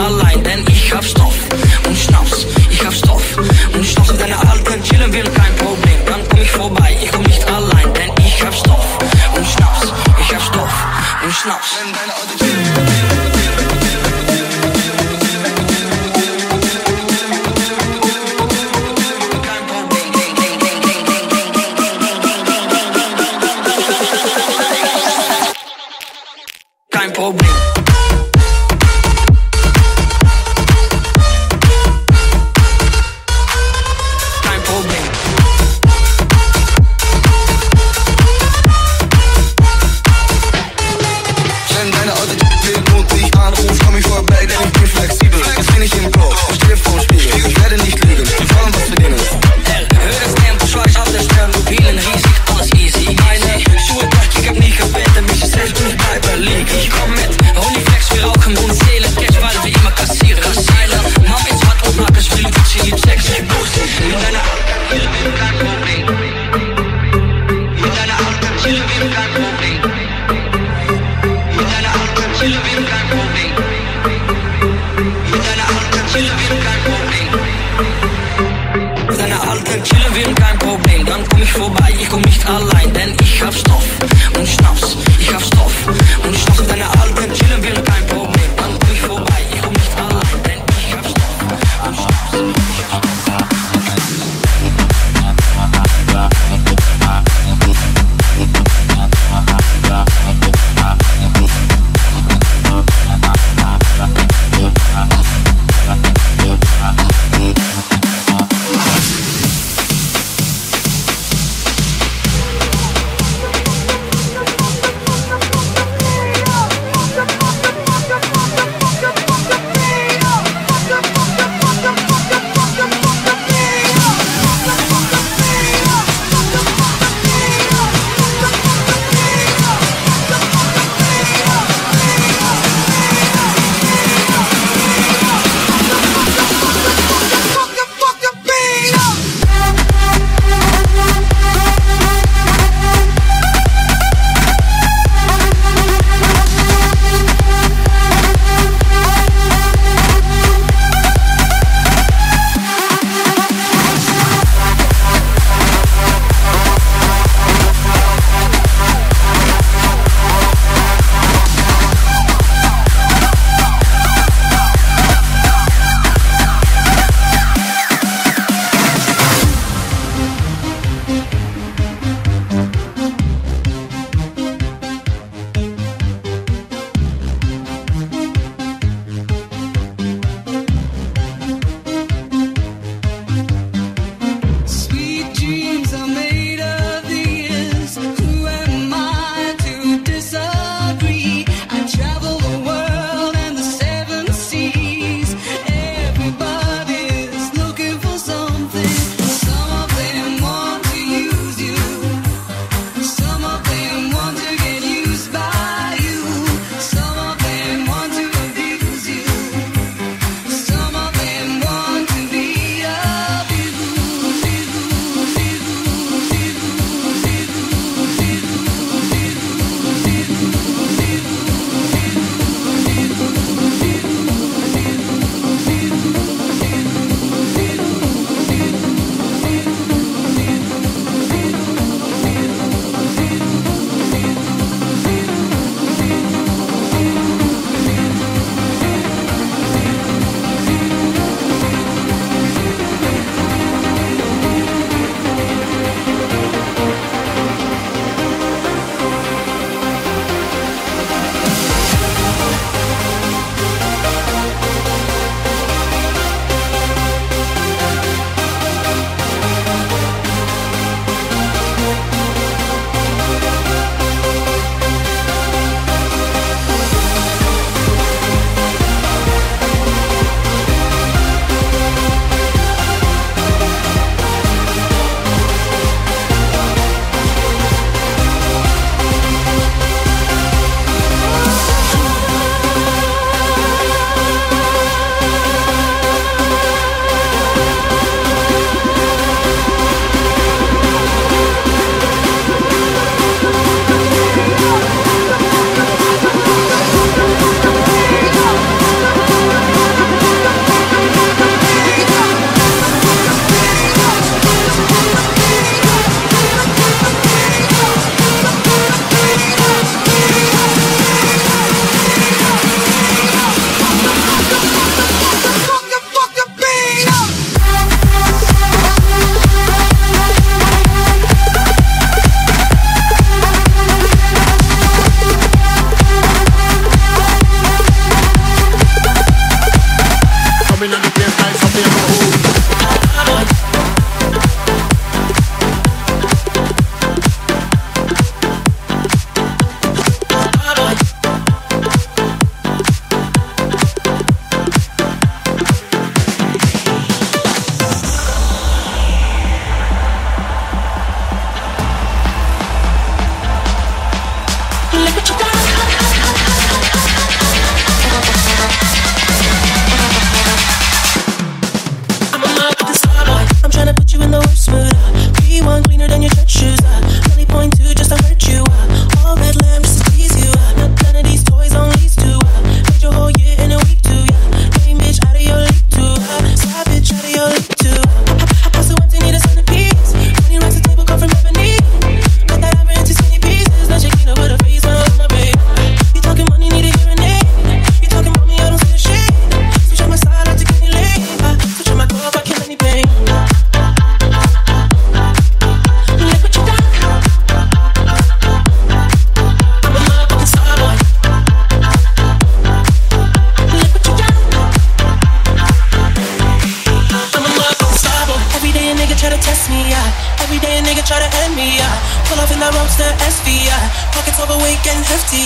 allein, denn ich hab Stoff und Schnaps. Ich hab Stoff und Schnaps und deine Alte chillen will, kein Problem. Dann komm ich vorbei, ich komm nicht allein, denn ich hab Stoff und Schnaps. Ich hab Stoff und Schnaps. Kein Problem. Kein Problem. Wenn deine alte will und dich anruft, komm ich vorbei, denn ich bin flexibel. Jetzt bin ich im Block, stehe vorm Spiegel. Ich werde nicht lügen, vor allem was verdienen. Hör das Tempo, schweiß auf der Stern, du Bielen riesig, alles easy. Meine Schuhe, ich hab nie gebeten, bis ich selbst nicht bleiben liegen. Ich komm mit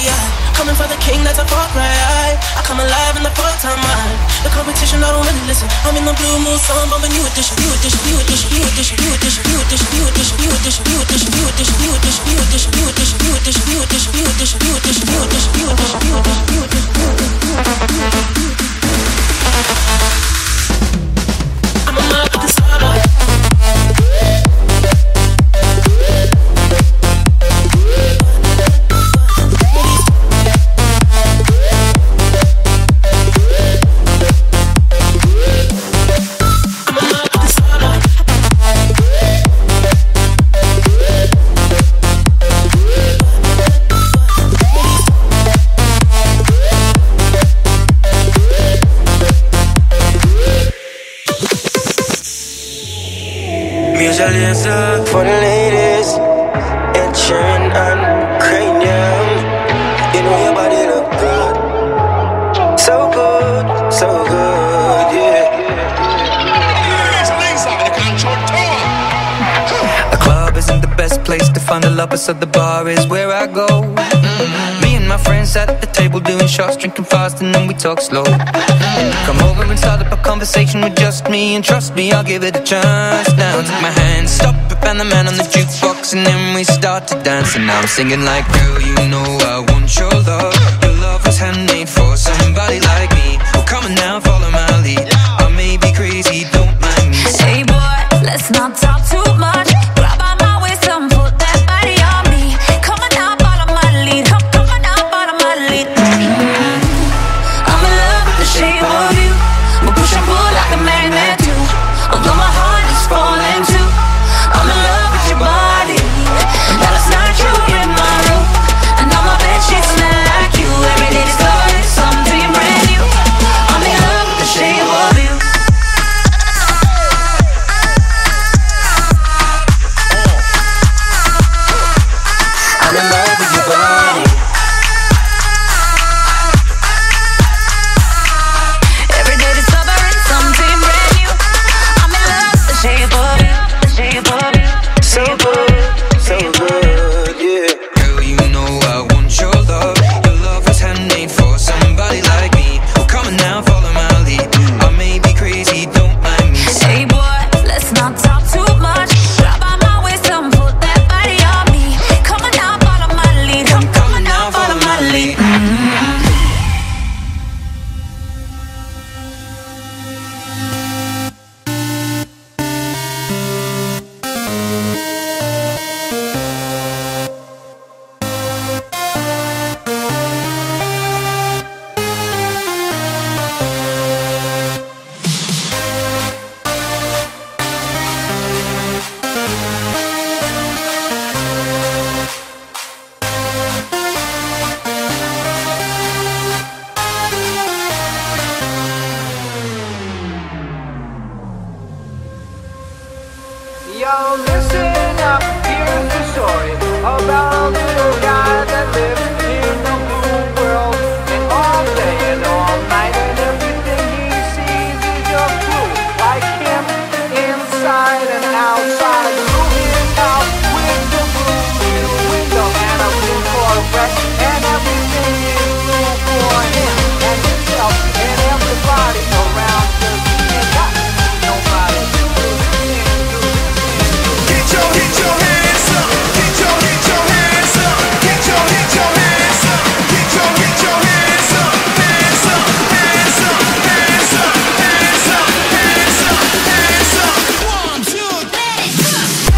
Coming for the king, that's a far cry. I come alive in the part-time mind. The competition, I don't really listen. I'm in the blue moon song, bumping new edition, new edition, new edition, new edition, new edition, new edition, new edition, new edition, new edition, new edition, new edition, new edition, new edition, new edition, new edition, new edition, new edition, new edition, new edition, new edition. I'm a map with the starlight. For the ladies, Ed Sheeran and Cranium. You know your body look good. So good, so good, yeah. A club isn't the best place to find a lover, so the bar is where I go. Me and my friends sat at the table doing shots, drinking fast, and then we talk slow. Come over and start up a conversation with just me, and trust me, I'll give it a chance. Now take my hand, stop it, and the man on the jukebox, and then we start to dance. And now I'm singing like, girl, you know I want your love. Your love was handmade for somebody like me. Oh, come on now, follow my lead. I may be crazy, don't mind me. Hey boy, let's not talk too much. Grab on my waist and put that body on me. Come on now, follow my lead. Come on now, follow my lead. I'm in love with the shape of you. We push and pull like a magnet do. Although my heart is falling too. I'm in love with your body. And that last night you in my room. And now my bed sheets smell like you. Every day discovering something brand new. I'm in love with the shape of you. I'm in love with your body. Every day discovering something brand new. I'm in love with the shape of you, the shape of you. So good, so good, yeah. Girl, you know I want your love. Your love was handmade for somebody like me. Oh, come on now, follow my lead. I may be crazy, don't mind me. Hey boy, let's not talk too much. Grab on my waist and put that body on me. Come on now, follow my lead. Come on now, follow my lead. Yo, listen up, here's the story about a little guy that lives in a blue world. And all day and all night, and everything he sees is just blue. Like him, inside and outside. Blue his house with the blue window and a blue Corvette. And everything is blue for him and himself and everybody around. 'Cause he ain't got nobody to listen to. Get your hands up, get your hands up, get your hands up, get your hands up, hands up, hands up, hands up, hands up, hands up, hands up. 1, 2, 3.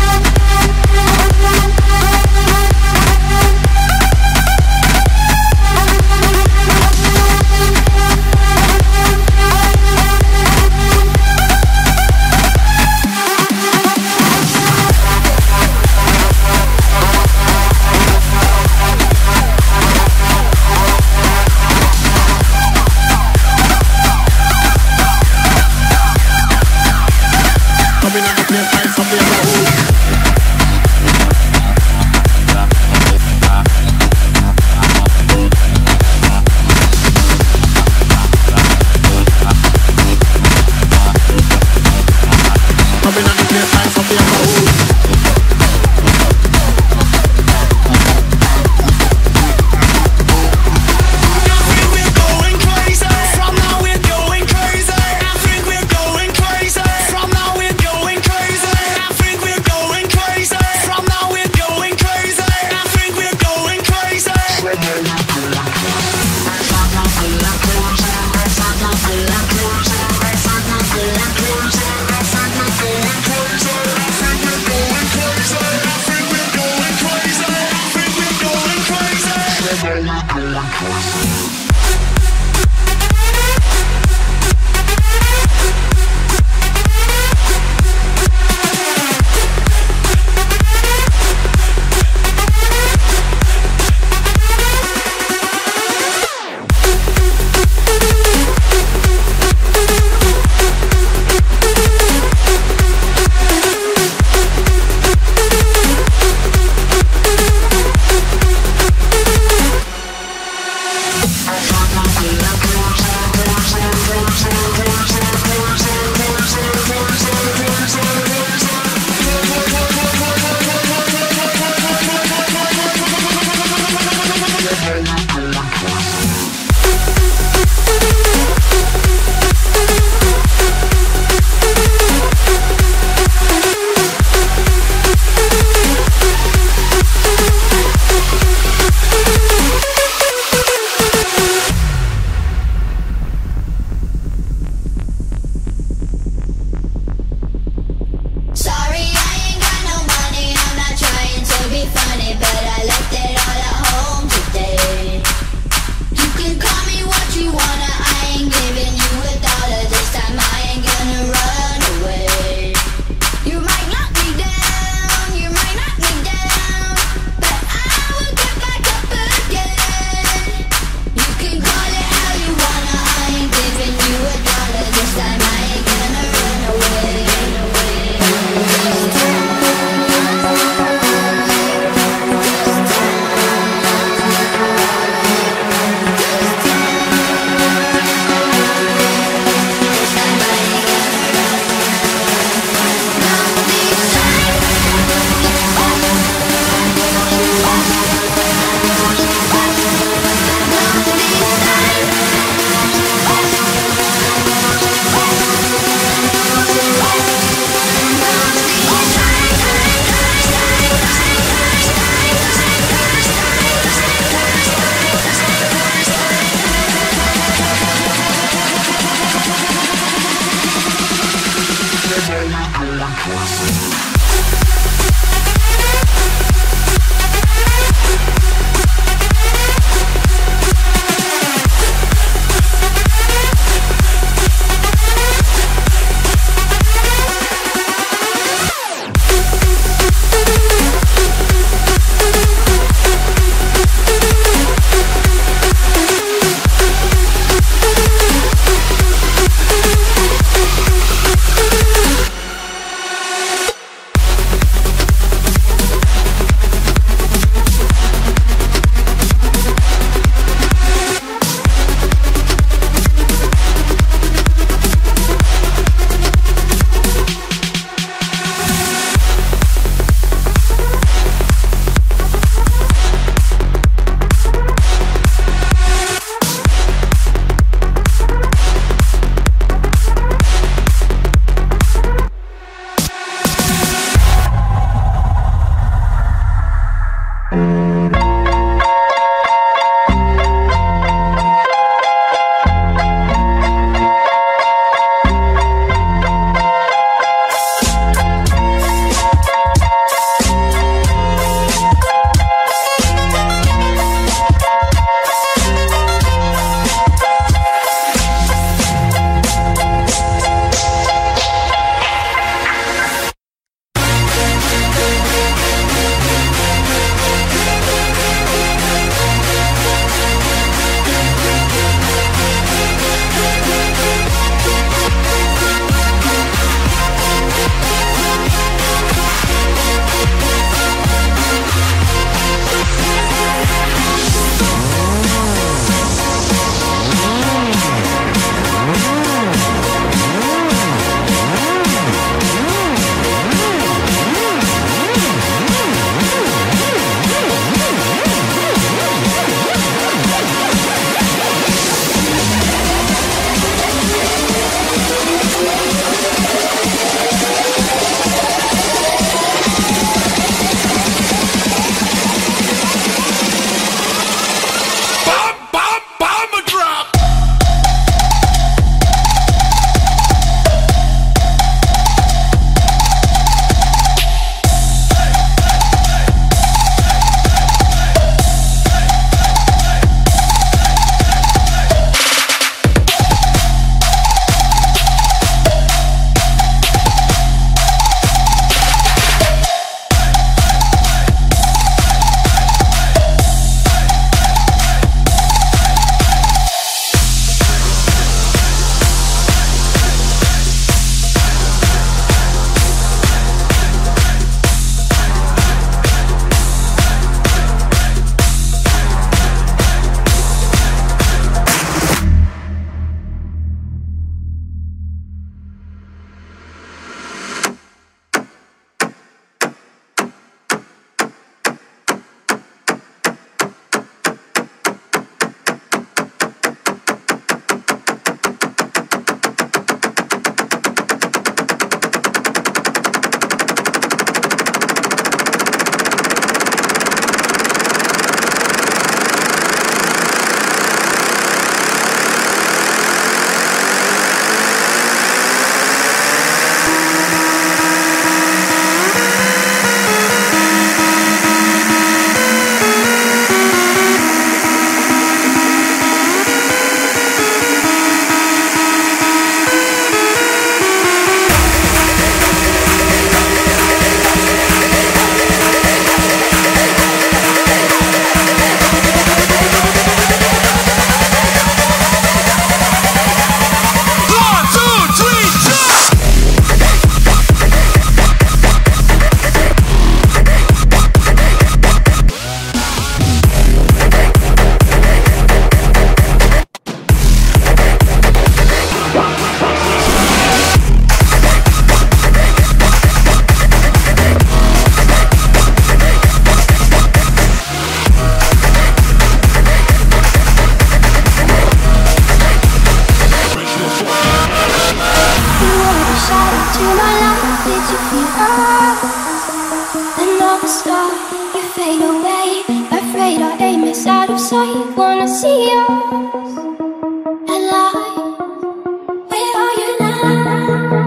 see yours alive. Where are you now?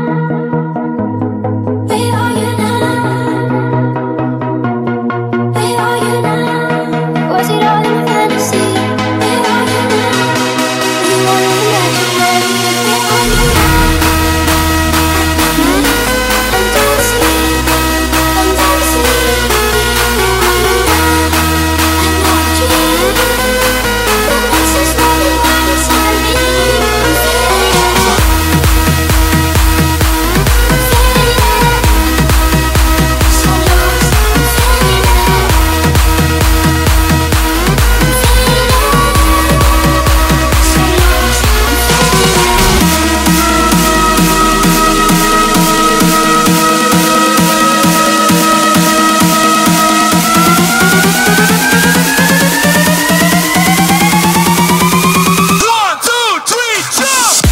Where are you now? Where are you now? Was it all in fantasy? Where are you now? You are imaginary. Where are you now? I'm dancing. I'm dancing. Where are you now? I'm watching. The monsters running wild inside me. I'm feeling it. I'm feeling it. So lost. I'm feeling it. I'm feeling it. So lost. I'm One, two, three, jump!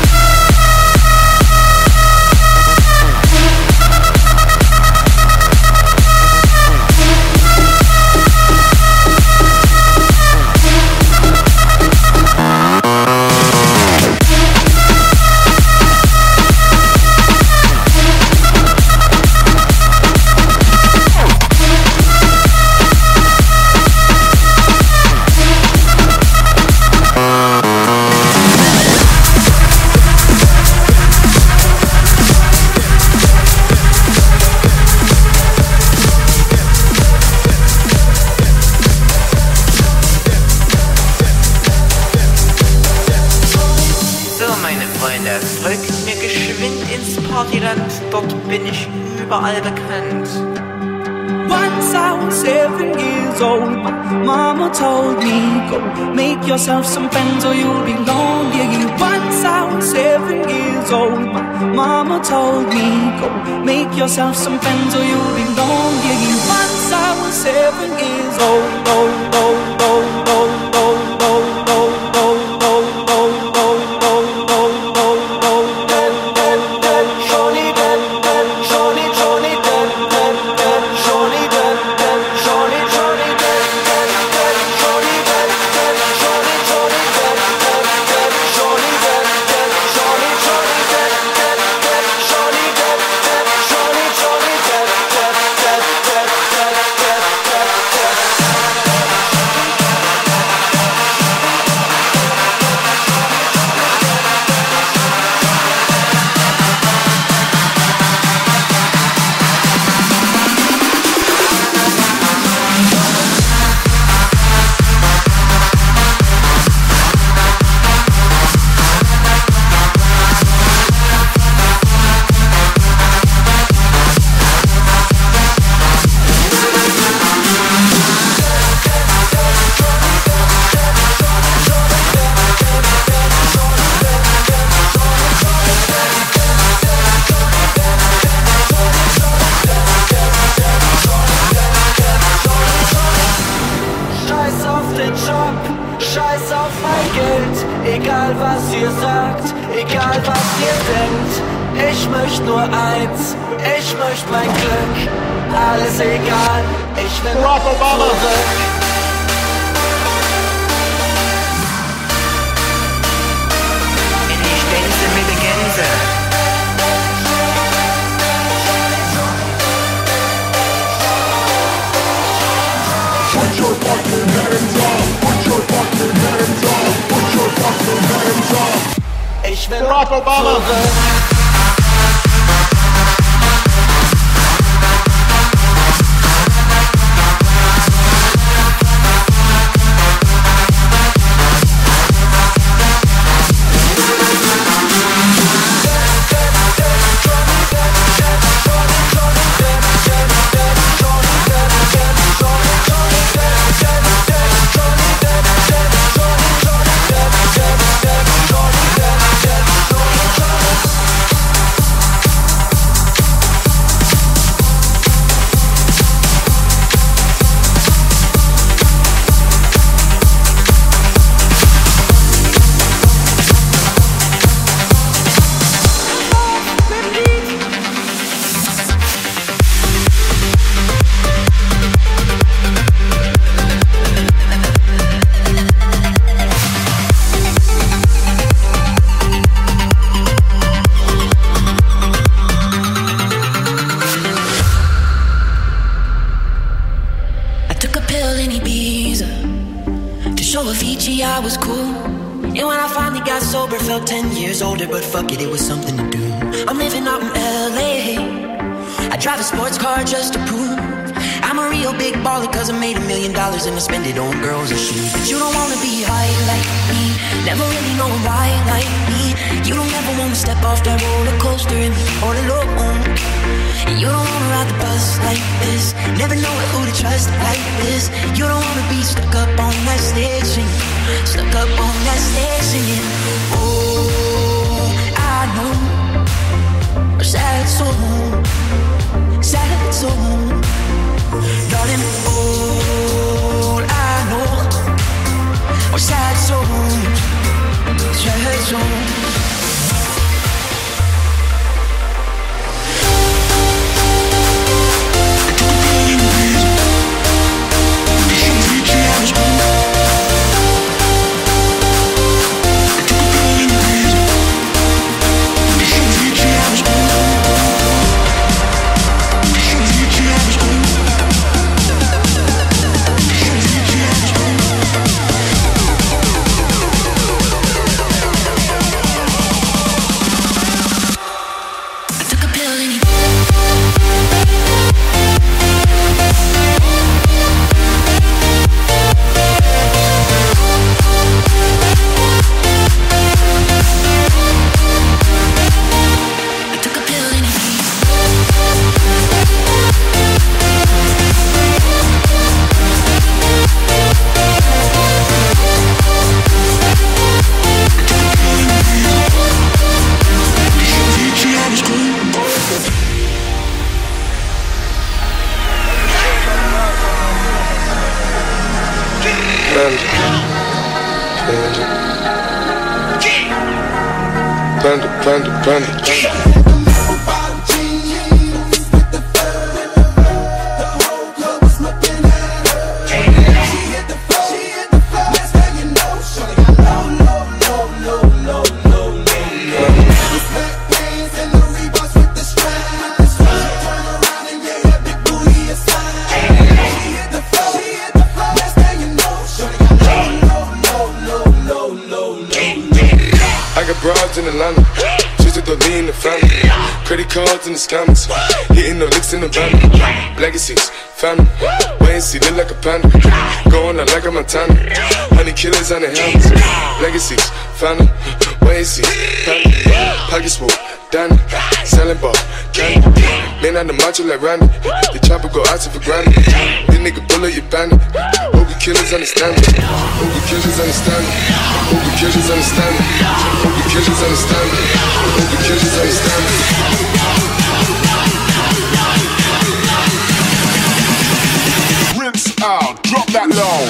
So, meine Freunde, folgt mir geschwind ins Partyland, dort bin ich überall bekannt. Once I was 7 years old, my mama told me, go make yourself some friends or you'll be lonely. Once I was 7 years old, my mama told me, go make yourself some friends or you'll be lonely. Once I was 7 years old, old, old, old, old, old, old, old, old, old, old, old, old, old, old, old, Johnny dead, Johnny, Johnny dead, dead, Johnny dead, dead, Johnny, Johnny dead, dead, dead, Johnny dead, dead, Johnny, Johnny dead, dead, dead, Johnny dead, dead, Johnny, Johnny dead, dead, dead, Johnny dead, dead, Johnny, Johnny dead, dead, dead, dead, dead, dead, dead. Scheiß auf den Job, scheiß auf mein Geld. Egal was ihr sagt, egal was ihr denkt. Ich möchte nur eins, ich möchte mein Glück. Alles egal, ich will zurück. In die Stenze mit den Gänse. Ich will zurück. cool. And when I finally got sober, felt 10 years older, but fuck it, it was something to do. I'm living out in LA. I drive a sports car just to prove I'm a real big baller, cause I made $1 million and I spend it on girls and shoes. But you don't wanna be high like me, never really know why like me. You don't ever wanna step off that roller coaster and be all alone. You don't wanna ride the bus like this, never know who to trust like this. You don't wanna be stuck up on that stage singing, stuck up on that stage singing. Oh, I know a sad soul, sad soul. Darling, all I know are sad souls, sad souls. Panda. Broads in Atlanta, she's the lean in the family. Credit cards in the scammers, hitting the licks in the van. Legacies, family, wait and see, look like a panda. Going out like a Montana, honey killers on the helmets. Legacies, family, wait and see, family. Pockets full, Danny, selling ball, candy. Man on the macho like Randy, the chopper go out to for granted. This nigga bullet, you bandit. Hope you killers understand it. Hope you killers understand it. Hope you killers understand it. Hope you killers understand it. Hope you killers understand it. Rinse out, drop that low.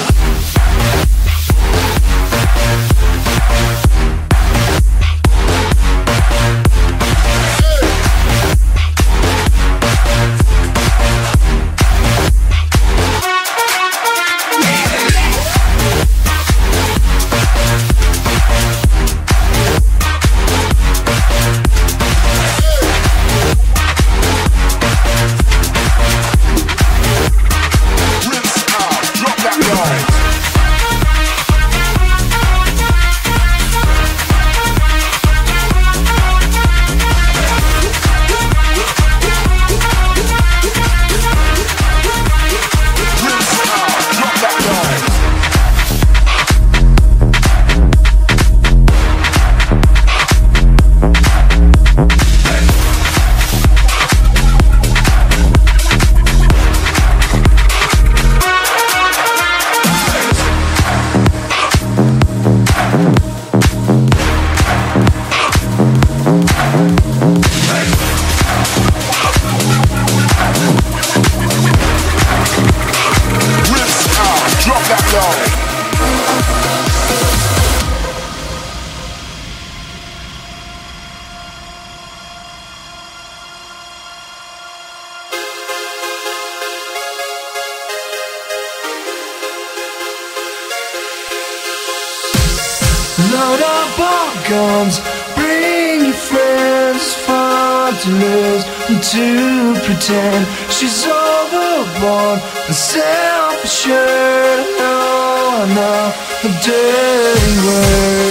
Load up our guns, bring your friends. It's fun to lose and to pretend she's overboard and self-assured. No, no. a dirty word.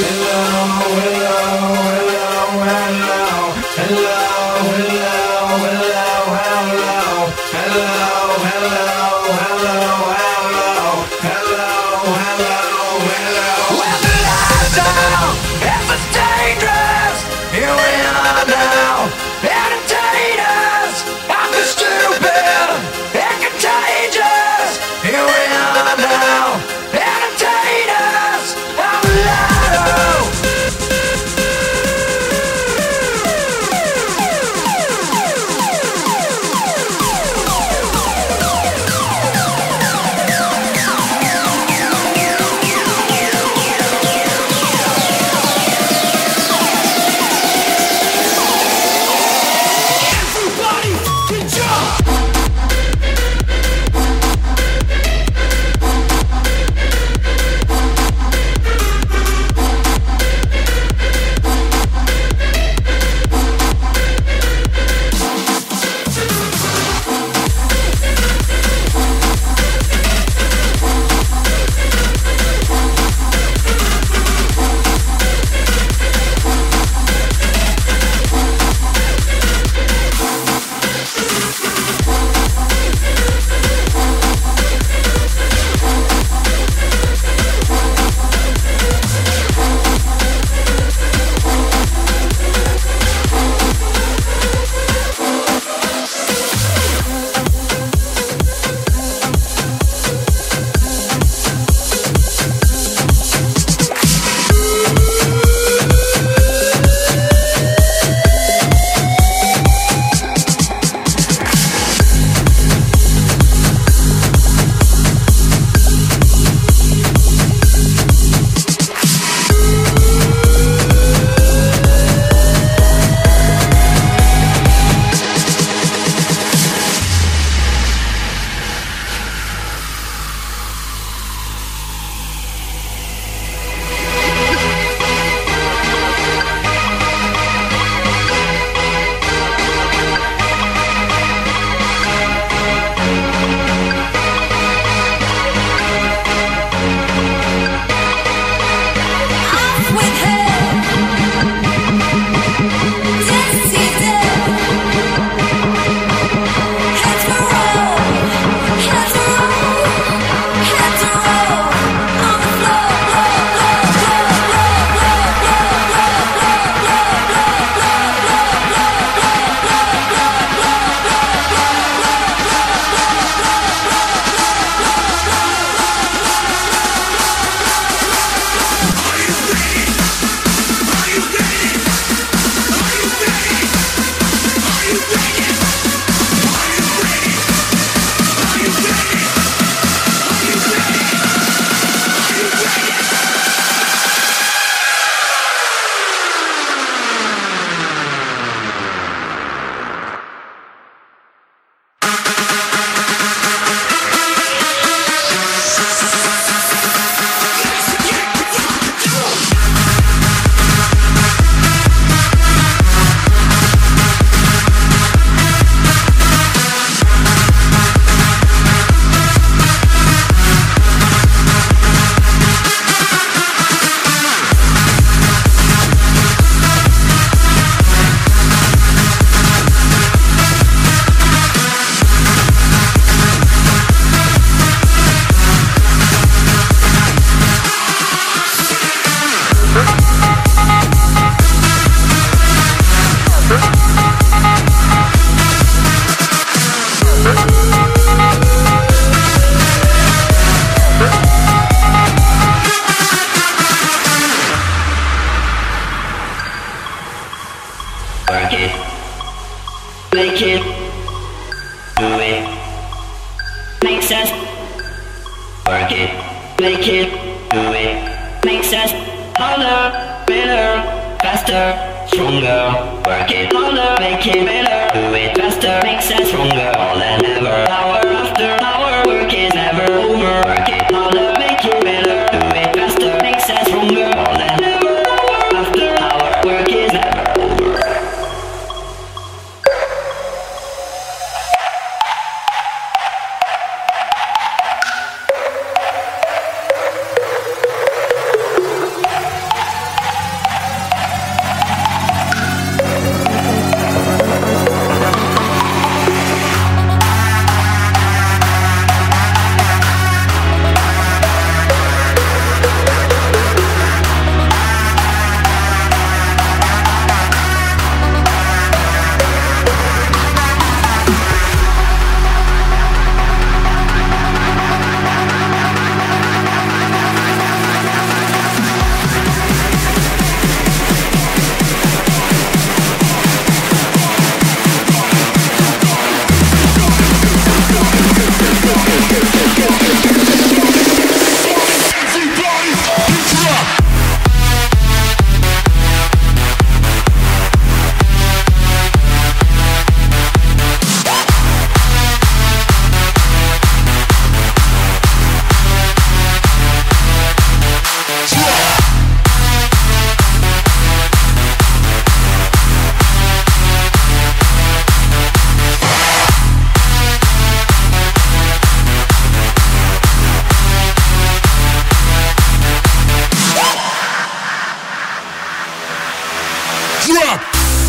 drop.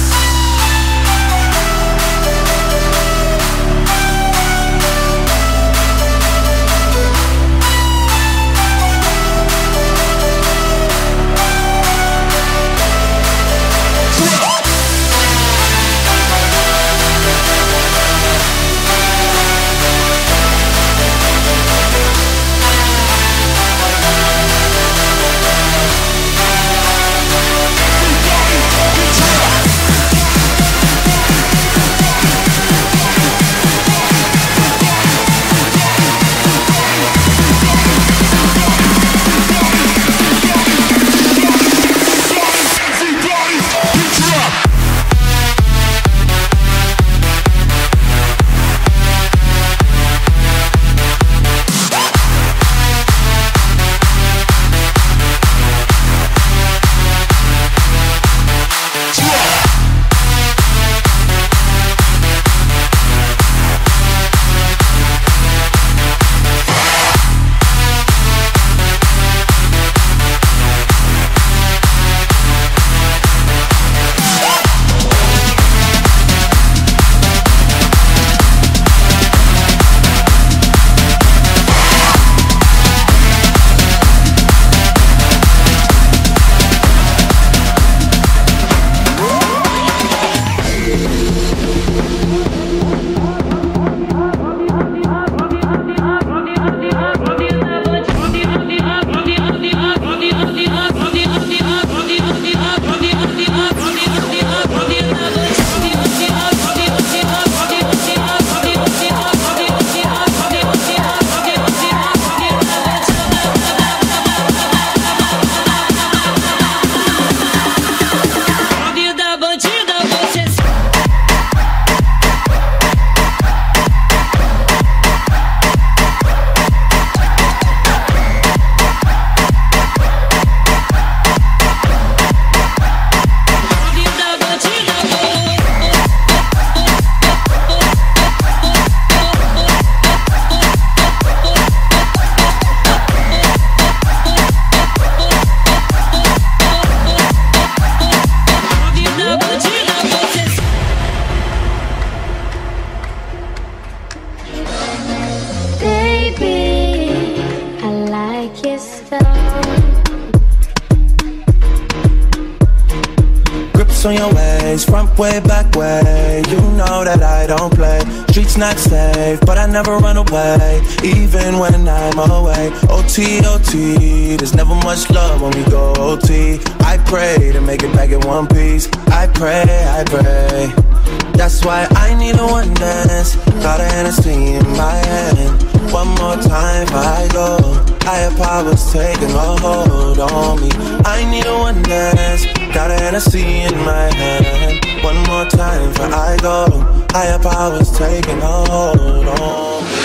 On your ways, front way, back way. You know that I don't play. Streets not safe, but I never run away, even when I'm away. OT, OT, there's never much love when we go OT. I pray to make it back in one piece. I pray, I pray. That's why I need a one dance. Got a Hennessy in my hand. One more time before I go. Higher powers taking a hold on me. I need a one dance. Got a Hennessy in my hand. One more time before I go. Higher powers taking a hold on me.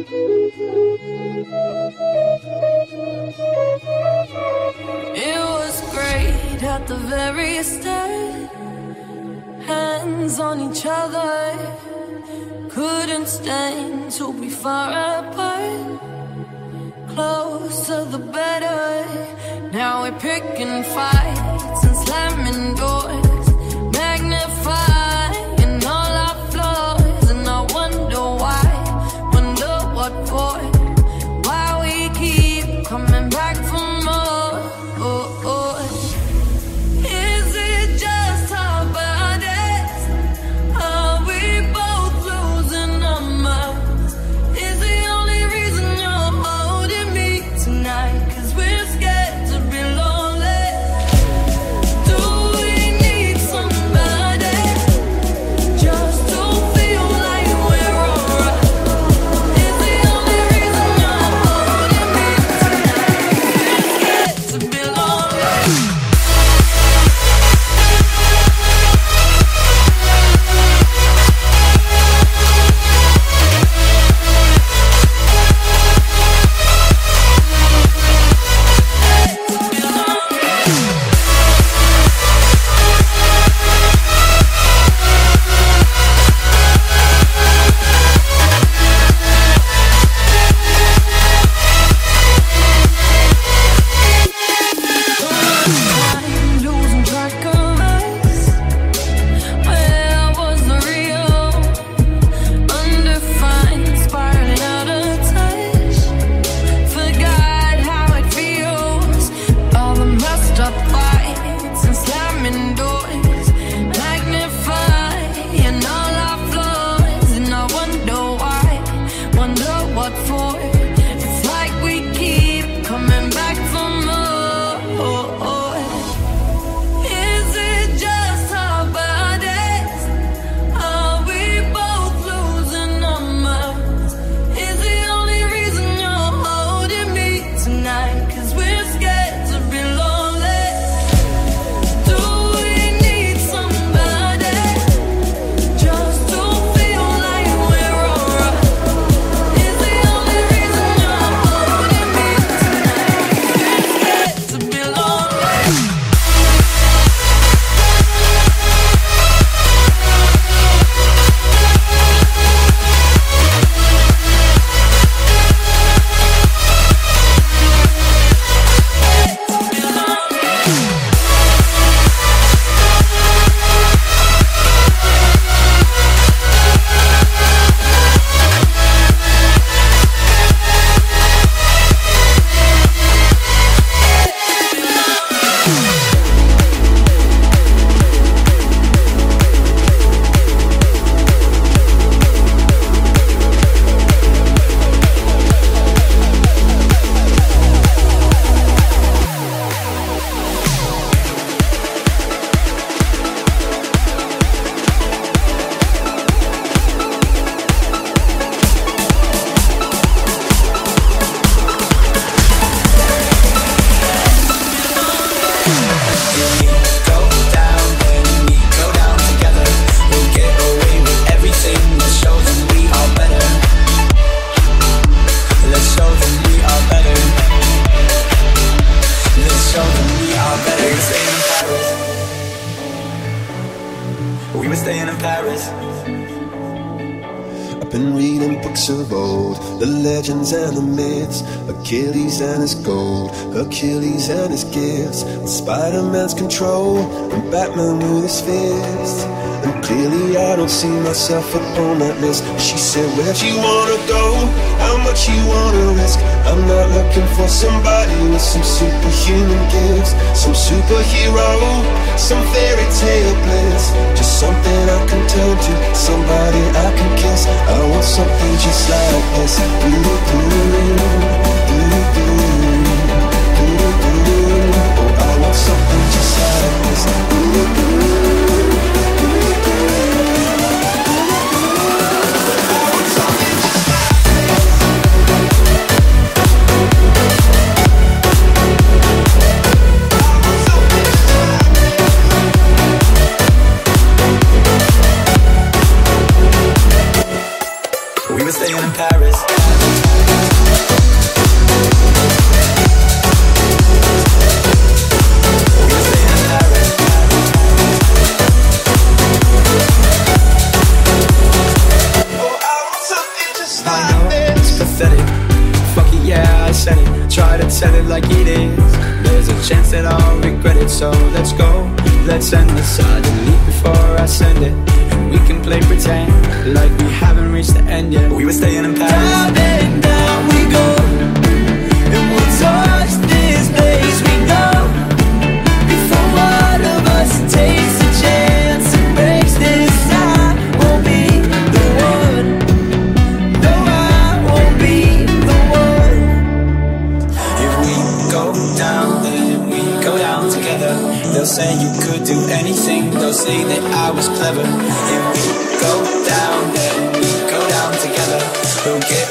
It was great at the very start. Hands on each other, couldn't stand to be far apart. Closer the better. Now we're picking fights and slamming doors, magnifying all our flaws. And I wonder why, wonder what for, why we keep coming back for more. Is it just our bodies? Are we both losing our minds? Is the only reason you're holding me tonight? 'Cause we're scared to be lonely. Do we need somebody just to feel like we're alright? Is the only reason you're holding me tonight? We're scared to be lonely. Losing track of us. Where was the real? Undefined, spiraling out of touch. Forgot how it feels. All the messed up fights and slamming doors, magnifying all our flaws. And I wonder why, wonder what for. It's like we keep coming back for more. Is it just our bodies? Are we both losing our minds? Is the only reason you're holding me tonight? 'Cause we're scared to be lonely. Do we need somebody just to feel like we're alright? Is the only reason you're holding me tonight? We're scared to be lonely. We were staying in Paris. I've been reading books of old, the legends and the myths, Achilles and his gold, Achilles and his gifts, and Spider-Man's control, and Batman with his fists. And clearly I don't see myself up on that list. She said, where'd you wanna go? How much you wanna risk? I'm not looking for somebody with some superhuman gifts, some superhero, some fairy tale bliss. Just something I can turn to, somebody I can kiss. I want something just like this. Oh, I want something just like this. We were staying in Paris. Pathetic. Fuck it, yeah, I said it. Try to tell it like it is. There's a chance that I'll regret it. So let's go, let's end this. I delete before I send it. And we can play pretend like we haven't reached the end yet. We were staying in Paris. Down and down we go, and we'll touch this place we know. Before one of us takes a chance and breaks this, I won't be the one. No, I won't be the one. If we go down, then we go down together. They'll say you could do anything. They'll say that I was clever. If we go down, then we go down together. We'll get